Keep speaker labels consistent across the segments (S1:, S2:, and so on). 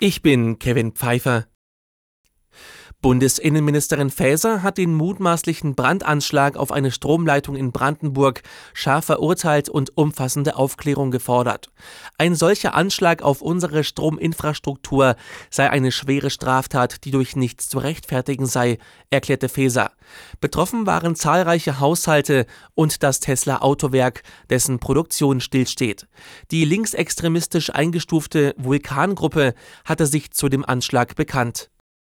S1: Ich bin Kevin Pfeiffer. Bundesinnenministerin Faeser hat den mutmaßlichen Brandanschlag auf eine Stromleitung in Brandenburg scharf verurteilt und umfassende Aufklärung gefordert. Ein solcher Anschlag auf unsere Strominfrastruktur sei eine schwere Straftat, die durch nichts zu rechtfertigen sei, erklärte Faeser. Betroffen waren zahlreiche Haushalte und das Tesla-Autowerk, dessen Produktion stillsteht. Die linksextremistisch eingestufte Vulkan-Gruppe hatte sich zu dem Anschlag bekannt.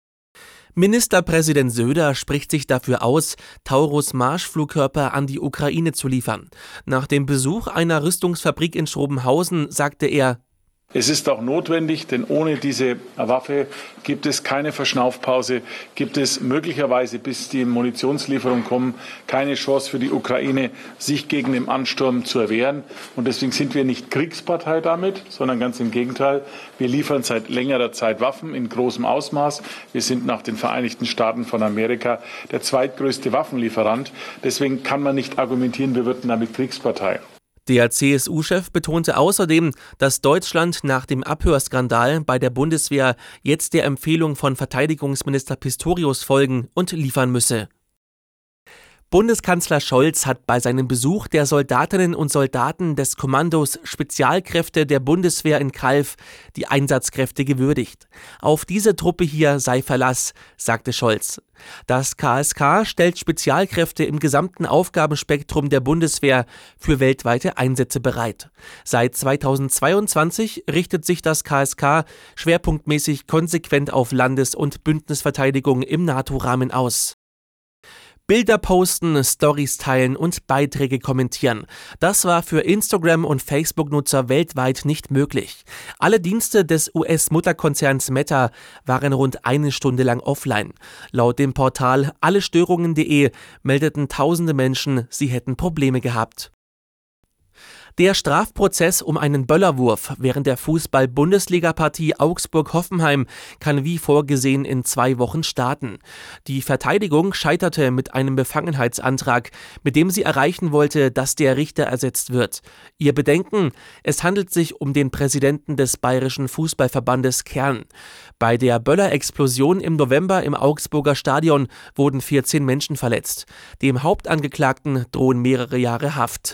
S1: Ministerpräsident Söder spricht sich dafür aus, Taurus-Marschflugkörper an die Ukraine zu liefern. Nach dem Besuch einer Rüstungsfabrik in Schrobenhausen sagte er:
S2: Es ist auch notwendig, denn ohne diese Waffe gibt es keine Verschnaufpause, gibt es möglicherweise, bis die Munitionslieferungen kommen, keine Chance für die Ukraine, sich gegen den Ansturm zu erwehren. Und deswegen sind wir nicht Kriegspartei damit, sondern ganz im Gegenteil. Wir liefern seit längerer Zeit Waffen in großem Ausmaß. Wir sind nach den Vereinigten Staaten von Amerika der zweitgrößte Waffenlieferant. Deswegen kann man nicht argumentieren, wir würden damit Kriegspartei.
S1: Der CSU-Chef betonte außerdem, dass Deutschland nach dem Abhörskandal bei der Bundeswehr jetzt der Empfehlung von Verteidigungsminister Pistorius folgen und liefern müsse. Bundeskanzler Scholz hat bei seinem Besuch der Soldatinnen und Soldaten des Kommandos Spezialkräfte der Bundeswehr in Calw die Einsatzkräfte gewürdigt. Auf diese Truppe hier sei Verlass, sagte Scholz. Das KSK stellt Spezialkräfte im gesamten Aufgabenspektrum der Bundeswehr für weltweite Einsätze bereit. Seit 2022 richtet sich das KSK schwerpunktmäßig konsequent auf Landes- und Bündnisverteidigung im NATO-Rahmen aus. Bilder posten, Stories teilen und Beiträge kommentieren. Das war für Instagram- und Facebook-Nutzer weltweit nicht möglich. Alle Dienste des US-Mutterkonzerns Meta waren rund eine Stunde lang offline. Laut dem Portal allestörungen.de meldeten tausende Menschen, sie hätten Probleme gehabt. Der Strafprozess um einen Böllerwurf während der Fußball-Bundesliga-Partie Augsburg-Hoffenheim kann wie vorgesehen in 2 Wochen starten. Die Verteidigung scheiterte mit einem Befangenheitsantrag, mit dem sie erreichen wollte, dass der Richter ersetzt wird. Ihr Bedenken: Es handelt sich um den Präsidenten des Bayerischen Fußballverbandes Kern. Bei der Böller-Explosion im November im Augsburger Stadion wurden 14 Menschen verletzt. Dem Hauptangeklagten drohen mehrere Jahre Haft.